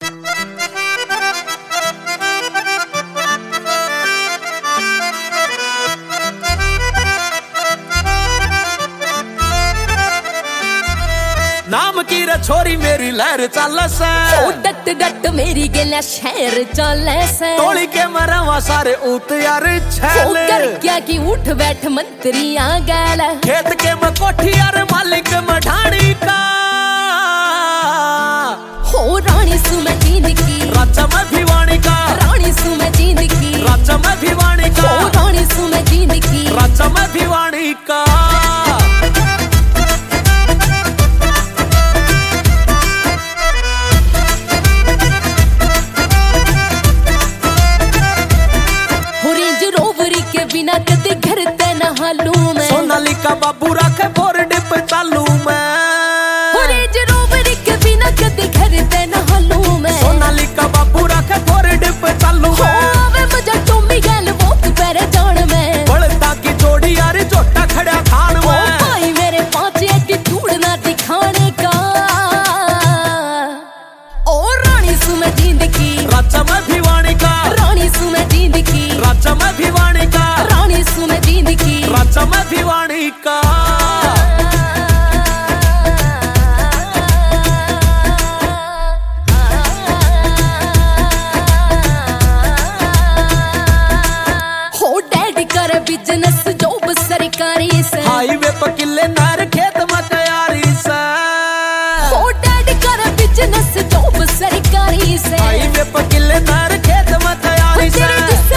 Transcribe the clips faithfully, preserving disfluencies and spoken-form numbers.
नाम की रे छोरी मेरी लहर चल से डट डट मेरी गेला शहर चल से तोड़ी के मरवा सारे ऊत यार छैल कर क्या की उठ बैठ मंत्री आ गैल खेत के में कोठी यार मालिक मठानी का हो रानी सु मैं जींद की राजा में भिवानी का रानी सु मैं जींद की राजा में भिवानी का हो रानी सु मैं जींद की राजा में भिवानी का बिना कदे घर ते नहालू मैं सोनालिका बाबू रखे बोर्ड पे चालू मैं रेंज रोवर के बिना कदे घर ते नहालू मैं सोनालिका बाबू रखे बोर्ड पे चालू मैं आवे मजा टोमी गल वोक पर जान मैं बड़ता की जोड़ी यार जोटा खड़ा खान में भाई मेरे पांच एक ढूंढना दिखाने का ओ रानी सु मैं जींद की राजा में भिवानी का रानी सु मैं जींद की राजा में भिवानी का रानी सु मैं जींद की राजा में भिवानी का हो डैडी कर बिजनेस जॉब सरकारी से हाईवे पर किले नार खेत में तैयारी से हो डैडी कर बिजनेस जॉब सरकारी से हाईवे पर किले नार खेत में तैयारी से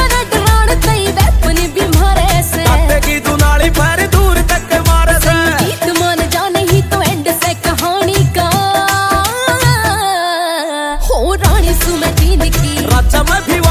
की दुनाली पर दूर तक मारे संगीत मान जाने ही तो एंड से कहानी का हो रानी सु मैं जींद की राजा में भिवानी